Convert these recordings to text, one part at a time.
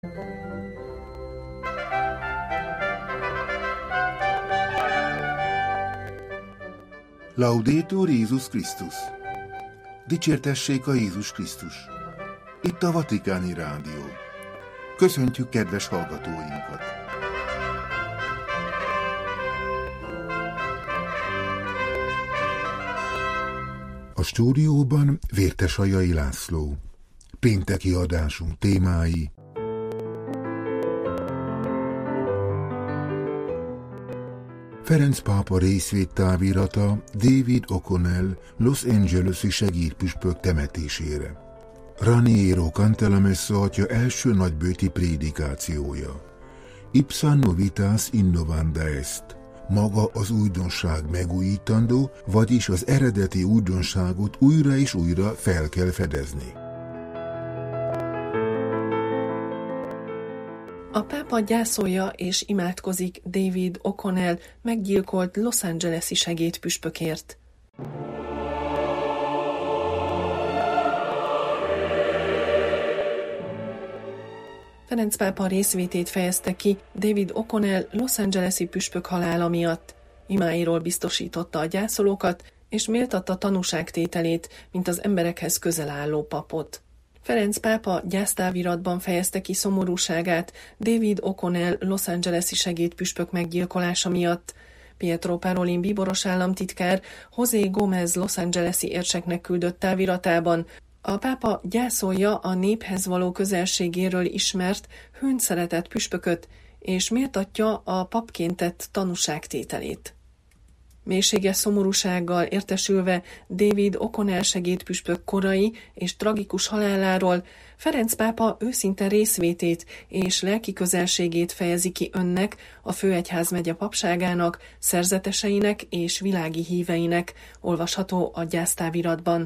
Laudetur Jézus Krisztus! Dicsértessék a Jézus Krisztus! Itt a Vatikáni Rádió. Köszöntjük kedves hallgatóinkat! A stúdióban Vértesajai László. Pénteki adásunk témái: Ferenc pápa részvédtávirata David O'Connell Los Angeles-i segédpüspök temetésére. Raniero Cantalamessa atya első nagybőti prédikációja. Ipsa novitas innovanda est. Maga az újdonság megújítandó, vagyis az eredeti újdonságot újra és újra fel kell fedezni. A pápa gyászolja és imádkozik David O'Connell meggyilkolt Los Angeles-i segédpüspökért. Ferenc pápa részvétét fejezte ki David O'Connell Los Angeles-i püspök halála miatt. Imáiról biztosította a gyászolókat, és méltatta tanúságtételét, mint az emberekhez közel álló papot. Ferenc pápa gyásztáviratban fejezte ki szomorúságát David O'Connell Los Angeles-i segédpüspök meggyilkolása miatt. Pietro Parolin bíboros államtitkár José Gómez Los Angeles-i érseknek küldött táviratában a pápa gyászolja a néphez való közelségéről ismert, hőn szeretett püspököt, és méltatja a papként tett tanúságtételét. Mélységes szomorúsággal értesülve David O'Connell segédpüspök korai és tragikus haláláról, Ferenc pápa őszinte részvétét és lelki közelségét fejezi ki önnek, a főegyházmegye papságának, szerzeteseinek és világi híveinek, olvasható a gyásztáviratban.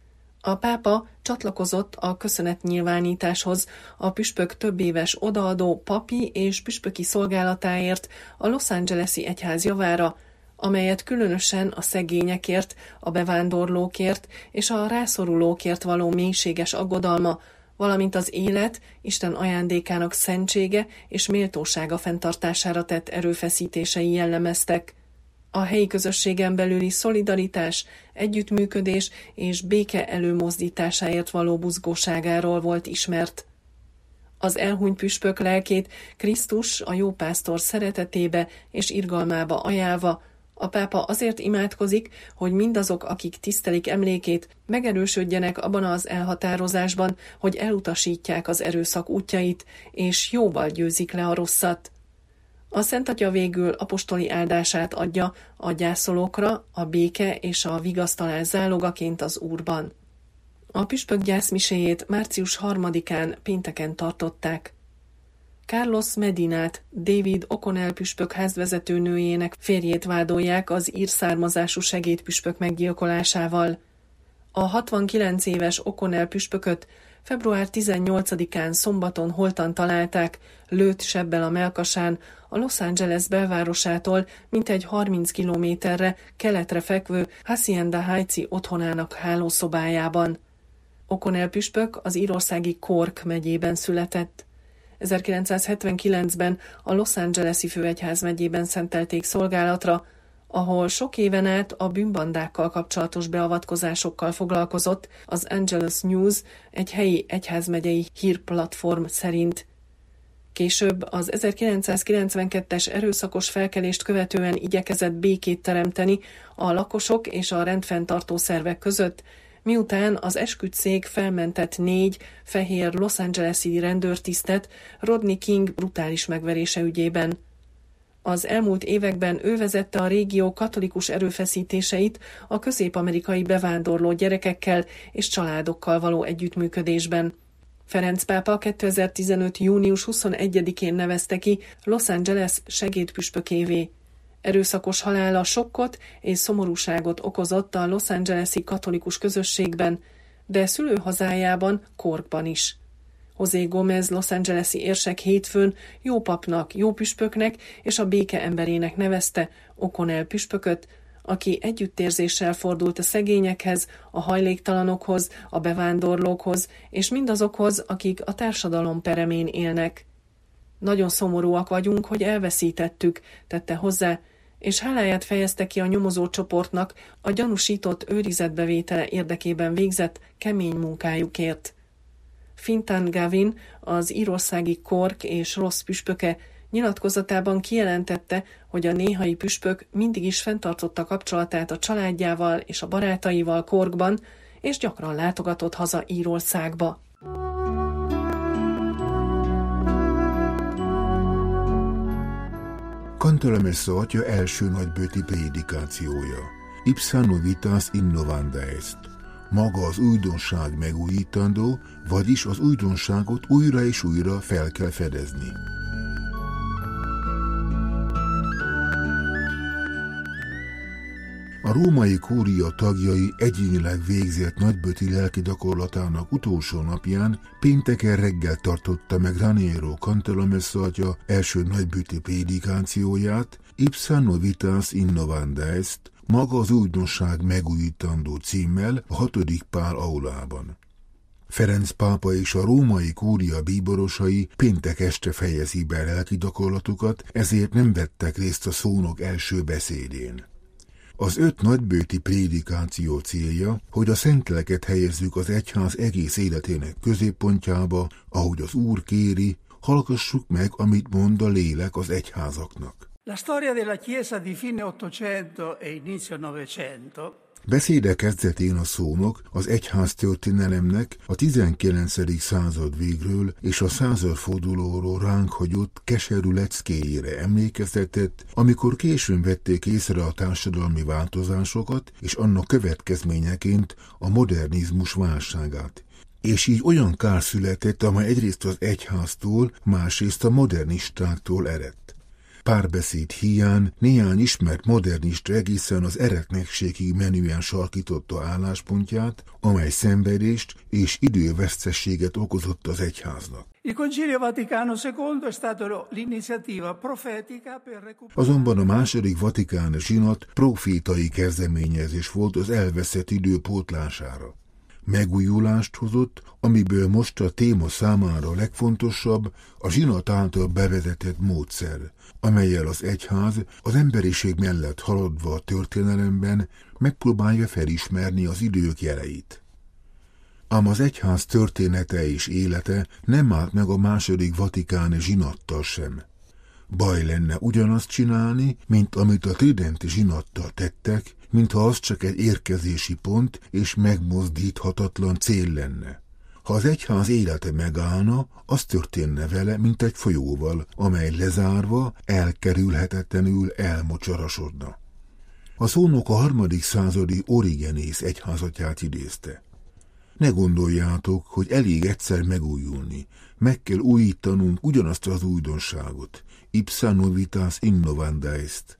A pápa csatlakozott a köszönetnyilvánításhoz a püspök többéves odaadó papi és püspöki szolgálatáért a Los Angeles-i egyház javára, amelyet különösen a szegényekért, a bevándorlókért és a rászorulókért való mélységes aggodalma, valamint az élet, Isten ajándékának szentsége és méltósága fenntartására tett erőfeszítései jellemeztek. A helyi közösségen belüli szolidaritás, együttműködés és béke előmozdításáért való buzgóságáról volt ismert. Az elhunyt püspök lelkét Krisztus a jópásztor szeretetébe és irgalmába ajánlva, a pápa azért imádkozik, hogy mindazok, akik tisztelik emlékét, megerősödjenek abban az elhatározásban, hogy elutasítják az erőszak útjait, és jóval győzik le a rosszat. A Szent Atya végül apostoli áldását adja a gyászolókra, a béke és a vigasztalás zálogaként az Úrban. A püspök gyászmiséjét március 3-án pénteken tartották. Carlos Medinát, David O'Connell püspök házvezetőnőjének férjét vádolják az ír származású segédpüspök meggyilkolásával. A 69 éves O'Connell püspököt február 18-án szombaton holtan találták, lőtt sebbel a mellkasán, a Los Angeles belvárosától mintegy 30 kilométerre keletre fekvő Hacienda Heights-i otthonának hálószobájában. O'Connell püspök az írországi Cork megyében született. 1979-ben a Los Angeles-i főegyházmegyében szentelték szolgálatra, ahol sok éven át a bűnbandákkal kapcsolatos beavatkozásokkal foglalkozott, az Angelus News, egy helyi egyházmegyei hírplatform szerint. Később az 1992-es erőszakos felkelést követően igyekezett békét teremteni a lakosok és a rendfenntartó szervek között, miután az esküdtszék felmentett 4 fehér Los Angeles-i rendőrtisztet Rodney King brutális megverése ügyében. Az elmúlt években ő vezette a régió katolikus erőfeszítéseit a közép-amerikai bevándorló gyerekekkel és családokkal való együttműködésben. Ferenc pápa 2015. június 21-én nevezte ki Los Angeles segédpüspökévé. Erőszakos halála sokkot és szomorúságot okozott a Los Angeles-i katolikus közösségben, de szülőhazájában, Corkban is. José Gómez Los Angeles-i érsek hétfőn jó papnak, jó püspöknek és a béke emberének nevezte O'Connell püspököt, aki együttérzéssel fordult a szegényekhez, a hajléktalanokhoz, a bevándorlókhoz, és mindazokhoz, akik a társadalom peremén élnek. Nagyon szomorúak vagyunk, hogy elveszítettük, tette hozzá, és háláját fejezte ki a nyomozó csoportnak a gyanúsított őrizetbevétele érdekében végzett kemény munkájukért. Fintan Gavin, az írországi Cork és Ross püspöke nyilatkozatában kijelentette, hogy a néhai püspök mindig is fenntartotta kapcsolatát a családjával és a barátaival Corkban, és gyakran látogatott haza Írországba. Cantalamessa atya első nagybőti prédikációja. Ipsa novitas innovanda est. Maga az újdonság megújítandó, vagyis az újdonságot újra és újra fel kell fedezni. A római kúria tagjai egyénileg végzett nagybőti lelki gyakorlatának utolsó napján pénteken reggel tartotta meg Raniero Cantalamessa atya első nagybőti prédikációját, Ipsa novitas innovanda est, maga az újdonság megújítandó címmel a 6. Pál aulában. Ferenc pápa és a római kúria bíborosai péntek este fejezik be lelki gyakorlatukat, ezért nem vettek részt a szónok első beszédén. Az 5 nagybőti prédikáció célja, hogy a szentleket helyezzük az egyház egész életének középpontjába, ahogy az Úr kéri, hallgassuk meg, amit mond a lélek az egyházaknak. La storia della Chiesa di fine Ottocento e inizio Novecento. Beszéde kezdetén a szónok az egyház történelemnek a 19. század végről és a századfordulóról ránk hagyott keserű leckéjére emlékeztetett, amikor későn vették észre a társadalmi változásokat és annak következményeként a modernizmus válságát. És így olyan kár született, amely egyrészt az egyháztól, másrészt a modernistáktól eredt. Párbeszéd hiány néhány ismert modernista egészen az eretnekségig menően sarkította álláspontját, amely szenvedést és időveszteséget okozott az egyháznak. Azonban a második vatikáni zsinat profétai kezdeményezés volt az elveszett idő pótlására. Megújulást hozott, amiből most a téma számára a legfontosabb a zsinat által bevezetett módszer, amellyel az egyház az emberiség mellett haladva a történelemben megpróbálja felismerni az idők jeleit. Ám az egyház története és élete nem állt meg a második vatikáni zsinattal sem. Baj lenne ugyanazt csinálni, mint amit a tridenti zsinattal tettek, mintha az csak egy érkezési pont és megmozdíthatatlan cél lenne. Ha az egyház élete megállna, az történne vele, mint egy folyóval, amely lezárva, elkerülhetetlenül elmocsarasodna. A szónok a 3. századi Origenész egyházatját idézte. Ne gondoljátok, hogy elég egyszer megújulni, meg kell újítanunk ugyanazt az újdonságot, ipsa novitas innovanda est.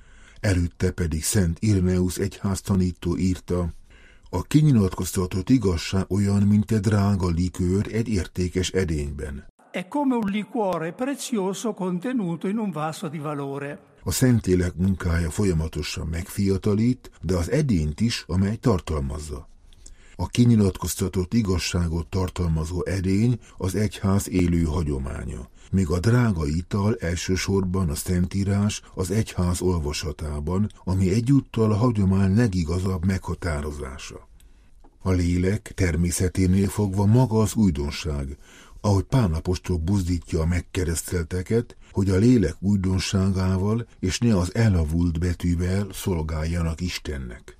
Előtte pedig Szent Ireneus egyháztanító írta, a kinyilatkoztatott igazság olyan, mint egy drága likőr egy értékes edényben. È come un liquore prezioso contenuto in un vaso di valore. A Szentlélek munkája folyamatosan megfiatalít, de az edényt is, amely tartalmazza. A kinyilatkoztatott igazságot tartalmazó edény az egyház élő hagyománya, míg a drága ital elsősorban a Szentírás az egyház olvasatában, ami egyúttal a hagyomány legigazabb meghatározása. A lélek természeténél fogva maga az újdonság, ahogy Pál apostol buzdítja a megkeresztelteket, hogy a lélek újdonságával és ne az elavult betűvel szolgáljanak Istennek.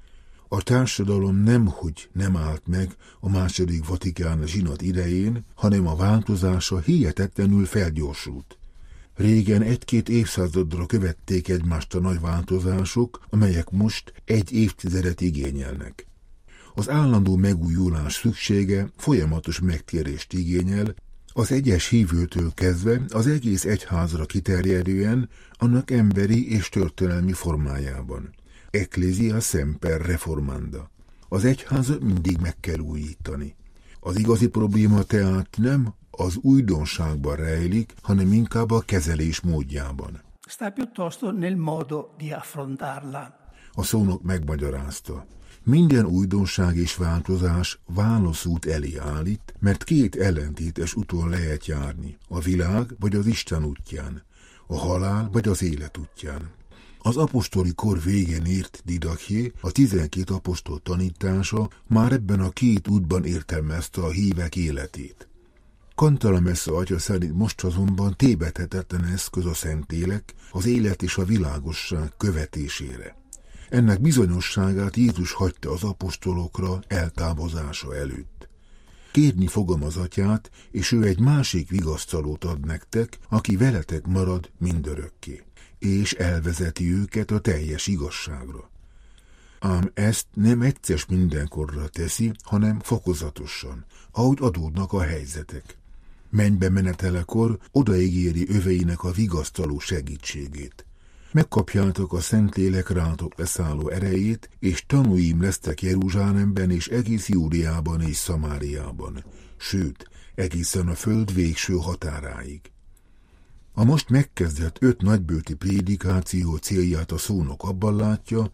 A társadalom nemhogy nem állt meg a második vatikáni zsinat idején, hanem a változása hihetetlenül felgyorsult. Régen 1-2 évszázadra követték egymást a nagy változások, amelyek most 1 évtizedet igényelnek. Az állandó megújulás szüksége folyamatos megtérést igényel, az egyes hívőtől kezdve az egész egyházra kiterjedően, annak emberi és történelmi formájában. Ecclesia semper reformanda. Az egyházat mindig meg kell újítani. Az igazi probléma tehát nem az újdonságban rejlik, hanem inkább a kezelés módjában. Sta piuttosto nel modo di affrontarla. A szónok megmagyarázta. Minden újdonság és változás válaszút elé állít, mert két ellentétes úton lehet járni, a világ vagy az Isten útján, a halál vagy az élet útján. Az apostoli kor végén írt Didaché, a 12 apostol tanítása már ebben a két útban értelmezte a hívek életét. Cantalamessa atya szerint most azonban tévedhetetlen eszköz a Szentlélek az élet és a világosság követésére. Ennek bizonyosságát Jézus hagyta az apostolokra eltávozása előtt. Kérni fogom az atyát, és ő egy másik vigasztalót ad nektek, aki veletek marad mindörökké, és elvezeti őket a teljes igazságra. Ám ezt nem egyszer mindenkorra teszi, hanem fokozatosan, ahogy adódnak a helyzetek. Mennybe menetelekor odaígéri öveinek a vigasztaló segítségét. Megkapjátok a Szentlélek rátok leszálló erejét, és tanúim lesztek Jeruzsálemben és egész Júdeában és Szamáriában, sőt, egészen a föld végső határáig. A most megkezdett 5 nagybőti prédikáció célját a szónok abban látja,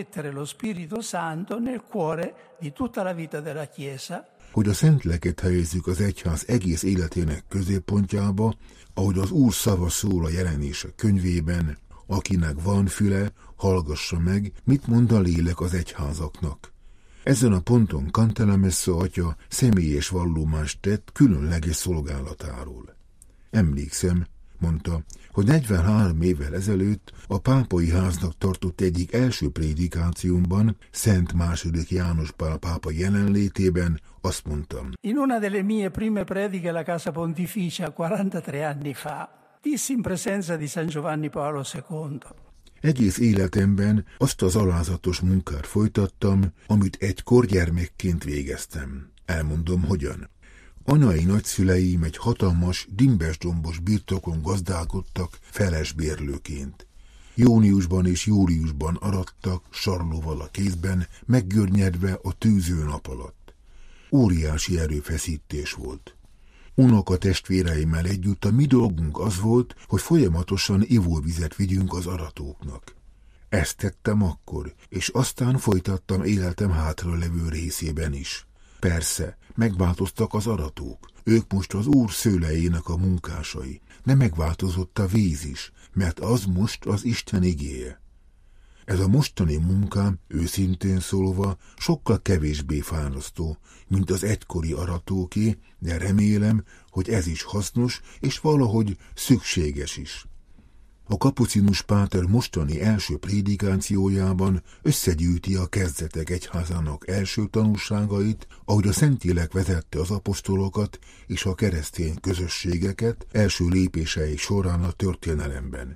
hogy a Szentléleket helyezzük az egyház egész életének középpontjába, ahogy az Úr szava szól a Jelenések könyvében, akinek van füle, hallgassa meg, mit mond a lélek az egyházaknak. Ezen a ponton Cantalamessa atya személyes vallomást tett különleges szolgálatáról. Emlékszem, mondta, hogy 43 évvel ezelőtt a pápai háznak tartott egyik első prédikációmban, Szent II. János Pál pápa jelenlétében azt mondtam. In una delle mie prime prediche alla Casa Pontificia 43 anni fa, dissi in presenza di San Giovanni Paolo II. Egész életemben azt az alázatos munkát folytattam, amit egykor gyermekként végeztem. Elmondom, hogyan. Anyai nagyszüleim egy hatalmas, dimbes-dombos birtokon gazdálkodtak felesbérlőként. Júniusban és júliusban arattak, sarlóval a kézben, meggörnyedve a tűző nap alatt. Óriási erőfeszítés volt. Unoka testvéreimmel együtt a mi dolgunk az volt, hogy folyamatosan ivóvizet vigyünk az aratóknak. Ezt tettem akkor, és aztán folytattam életem hátralevő részében is. Persze, megváltoztak az aratók, ők most az Úr szőlejének a munkásai, de megváltozott a víz is, mert az most az Isten igéje. Ez a mostani munkám, őszintén szólva, sokkal kevésbé fárasztó, mint az egykori aratóké, de remélem, hogy ez is hasznos, és valahogy szükséges is. A kapucinus páter mostani első prédikációjában összegyűjti a kezdetek egyházának első tanúságait, ahogy a Szentlélek vezette az apostolokat és a keresztény közösségeket első lépései során a történelemben.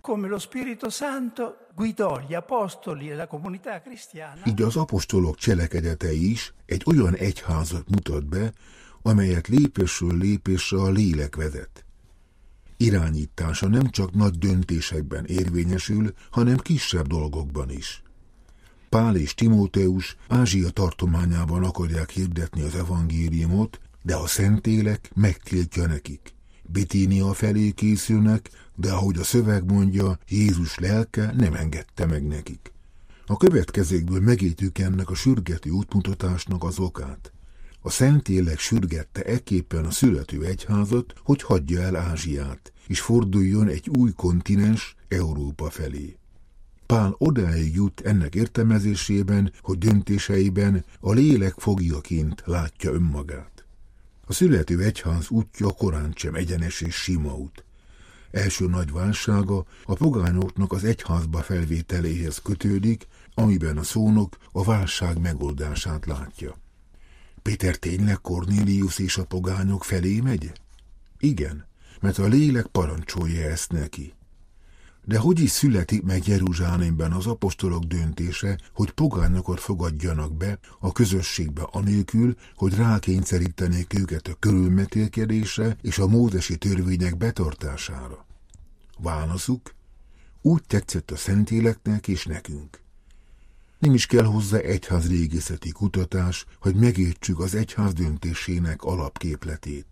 Így az apostolok cselekedetei is egy olyan egyházat mutat be, amelyet lépésről lépésre a lélek vezet. Irányítása nem csak nagy döntésekben érvényesül, hanem kisebb dolgokban is. Pál és Timóteus Ázsia tartományában akarják hirdetni az evangéliumot, de a Szentlélek megtiltja nekik. Bitínia felé készülnek, de ahogy a szöveg mondja, Jézus lelke nem engedte meg nekik. A következőkből megértjük ennek a sürgető útmutatásnak az okát. A Szentlélek sürgette ekképpen a születő egyházat, hogy hagyja el Ázsiát, és forduljon egy új kontinens, Európa felé. Pál odáig jut ennek értelmezésében, hogy döntéseiben a lélek foglyaként látja önmagát. A születő egyház útja korán sem egyenes és sima út. Első nagy válsága a pogányoknak az egyházba felvételéhez kötődik, amiben a szónok a válság megoldását látja. Péter tényleg Kornélius és a pogányok felé megy? Igen, mert a lélek parancsolja ezt neki. De hogy is születik meg Jeruzsálemben az apostolok döntése, hogy pogányokat fogadjanak be a közösségbe anélkül, hogy rákényszerítenék őket a körülmetélkedésre és a mózesi törvények betartására? Válaszuk: úgy tetszett a Szentléleknek és nekünk. Nem is kell hozzá egyházrégészeti kutatás, hogy megértsük az egyház döntésének alapképletét.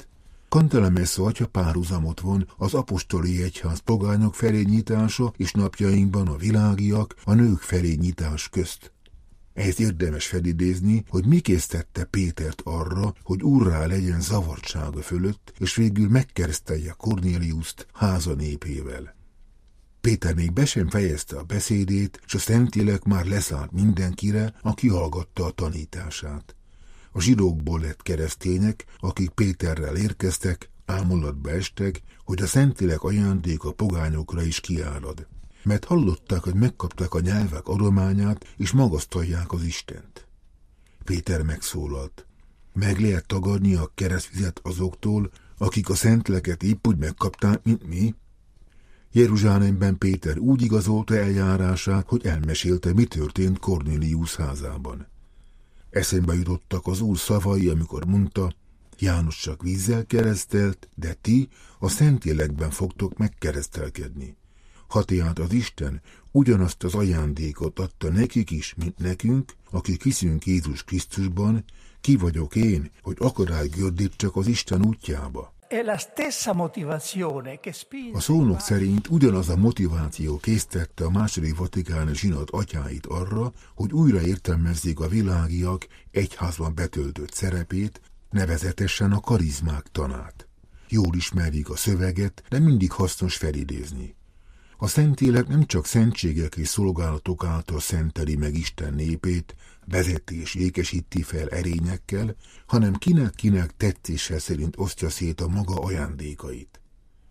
Cantalamessa atya párhuzamot von az apostoli egyház pogányok felé nyitása és napjainkban a világiak a nők felé nyitás közt. Ehhez érdemes felidézni, hogy mi késztette Pétert arra, hogy úrrá legyen zavartsága fölött, és végül megkeresztelje Kornéliuszt háza népével. Péter még be sem fejezte a beszédét, s a Szentlélek már leszállt mindenkire, aki hallgatta a tanítását. A zsidókból lett keresztények, akik Péterrel érkeztek, ámulatba estek, hogy a Szentlélek ajándéka pogányokra is kiárad. Mert hallották, hogy megkapták a nyelvek adományát, és magasztalják az Istent. Péter megszólalt. Meg lehet tagadni a keresztvizet azoktól, akik a Szentléleket épp úgy megkapták, mint mi? Jeruzsálemben Péter úgy igazolta eljárását, hogy elmesélte, mi történt Kornélius házában. Eszembe jutottak az Úr szavai, amikor mondta, János csak vízzel keresztelt, de ti a Szentlélekben fogtok megkeresztelkedni. Ha tehát az Isten ugyanazt az ajándékot adta nekik is, mint nekünk, akik hiszünk Jézus Krisztusban, ki vagyok én, hogy akadály gördítsak az Isten útjába? A szónok szerint ugyanaz a motiváció késztette a második vatikáni zsinat atyáit arra, hogy újra értelmezzék a világiak egyházban betöltött szerepét, nevezetesen a karizmák tanát. Jól ismerjük a szöveget, de mindig hasznos felidézni. A Szentlélek nem csak szentségek és szolgálatok által szenteli meg Isten népét, vezeti és ékesíti fel erényekkel, hanem kinek-kinek tetszése szerint osztja szét a maga ajándékait.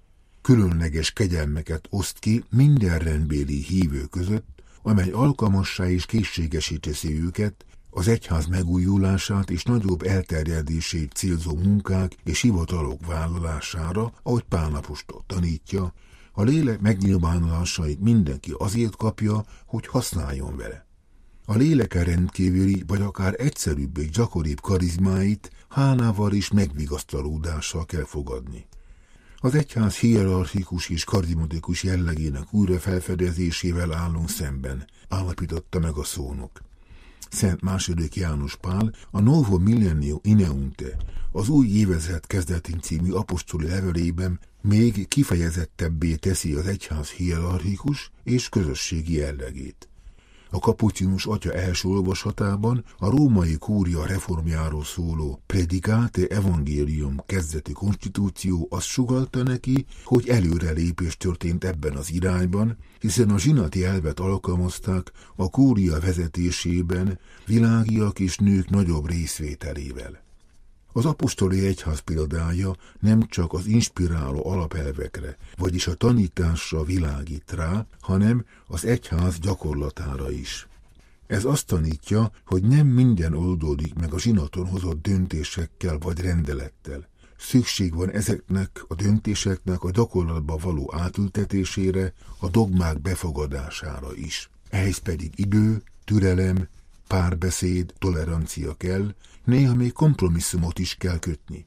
Különleges kegyelmeket oszt ki minden rendbéli hívő között, amely alkalmassá és készségesé teszi őket, az egyház megújulását és nagyobb elterjedését célzó munkák és hivatalok vállalására, ahogy Pál apostol tanítja, a lélek megnyilvánulásait mindenki azért kapja, hogy használjon vele. A léleke rendkívüli, vagy akár egyszerűbb és gyakoribb karizmáit hálával és megvigasztalódással kell fogadni. Az egyház hierarchikus és karizmatikus jellegének újra felfedezésével állunk szemben, állapította meg a szónok. Szent II. János Pál a Novo Millennio Ineunte, az új évezred kezdetén című apostoli levelében még kifejezettebbé teszi az egyház hierarchikus és közösségi jellegét. A kapucinus atya első olvasatában a római kúria reformjáról szóló Predicate Evangelium kezdeti konstitúció azt sugallta neki, hogy előrelépés történt ebben az irányban, hiszen a zsinati elvet alkalmazták a kúria vezetésében világiak és nők nagyobb részvételével. Az apostoli egyház példája nem csak az inspiráló alapelvekre, vagyis a tanításra világít rá, hanem az egyház gyakorlatára is. Ez azt tanítja, hogy nem minden oldódik meg a zsinaton hozott döntésekkel vagy rendelettel. Szükség van ezeknek a döntéseknek a gyakorlatba való átültetésére, a dogmák befogadására is. Ehhez pedig idő, türelem, párbeszéd, tolerancia kell, néha még kompromisszumot is kell kötni.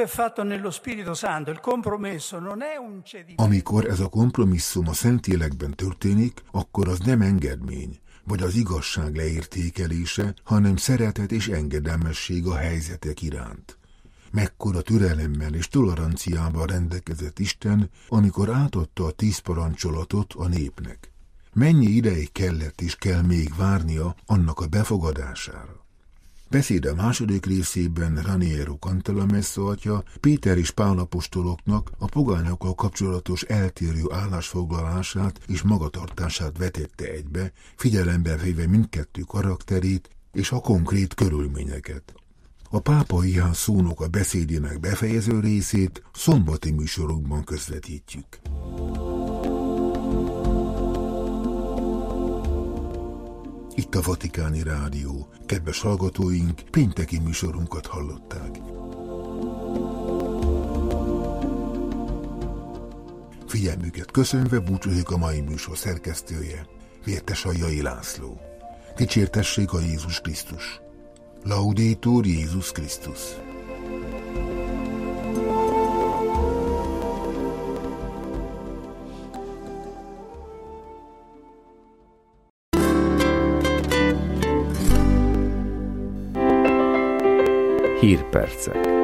Amikor ez a kompromisszum a Szentlélekben történik, akkor az nem engedmény, vagy az igazság leértékelése, hanem szeretet és engedelmesség a helyzetek iránt. Mekkora türelemmel és toleranciával rendelkezett Isten, amikor átadta a 10 parancsolatot a népnek. Mennyi ideig kellett és kell még várnia annak a befogadására? Beszéde második részében Raniero Cantalamessa atya Péter és Pál apostoloknak a pogányokkal kapcsolatos eltérő állásfoglalását és magatartását vetette egybe, figyelembe véve mindkettő karakterét és a konkrét körülményeket. A pápai ház szónoka beszédének befejező részét szombati műsorunkban közvetítjük. Itt a Vatikáni Rádió. Kedves hallgatóink, pénteki műsorunkat hallották. Figyelmüket köszönve búcsúzik a mai műsor szerkesztője, Vértesajjai László. Dicsértessék a Jézus Krisztus! Laudetur Jézus Krisztus! Hírpercek.